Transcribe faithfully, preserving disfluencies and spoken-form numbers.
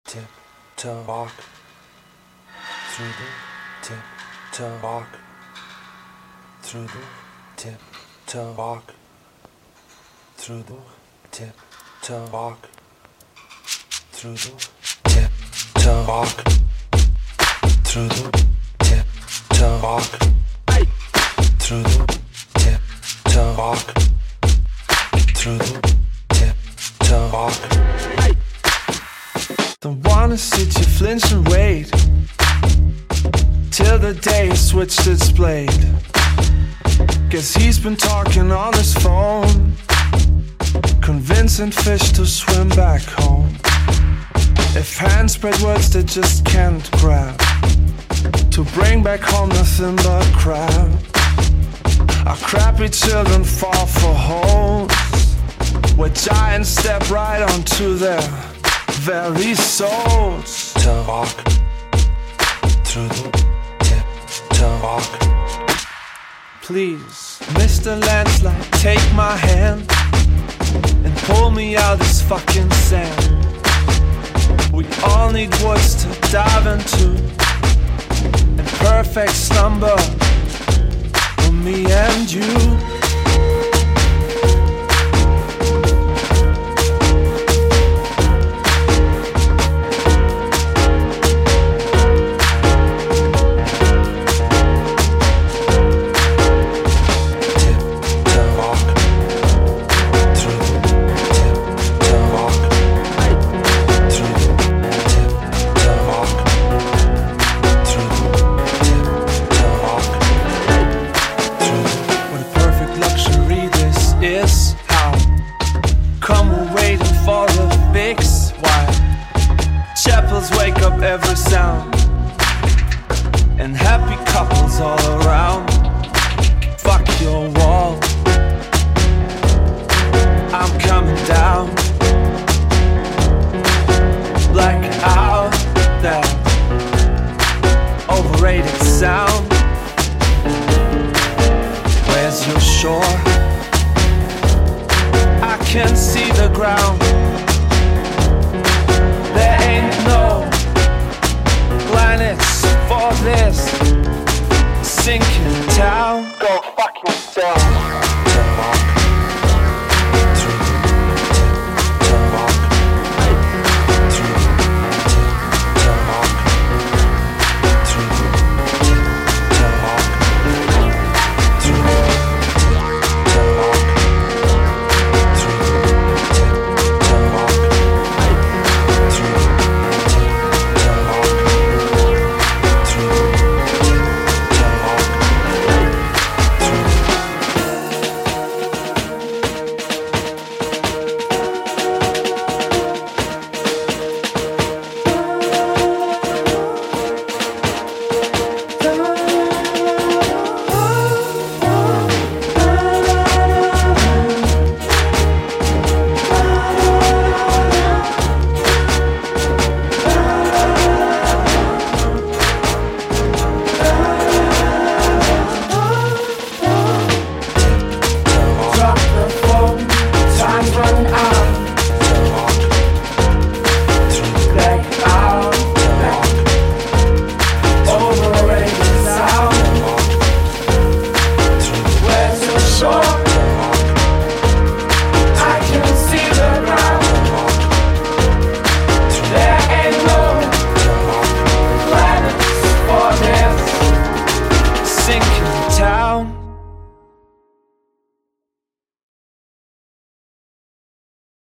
Tip-toe walk through the tip-toe walk through the tip-toe walk through the tip-toe walk through the tip-toe walk through the tip-toe walk through the tip-toe walk through the tip-toe walk. Don't wanna sit you flinch and wait till the day switched its blade. Guess he's been talking on his phone, convincing fish to swim back home. If hands spread words they just can't grab, to bring back home nothing but crap. Our crappy children fall for holes, where giants step right onto their very souls. To walk through the tip-toe walk. Please, Mister Landslide, take my hand and pull me out this fucking sand. We all need woods to dive into, and perfect slumber for me and you. Wake up every sound, and happy couples all around. Fuck your wall, I'm coming down.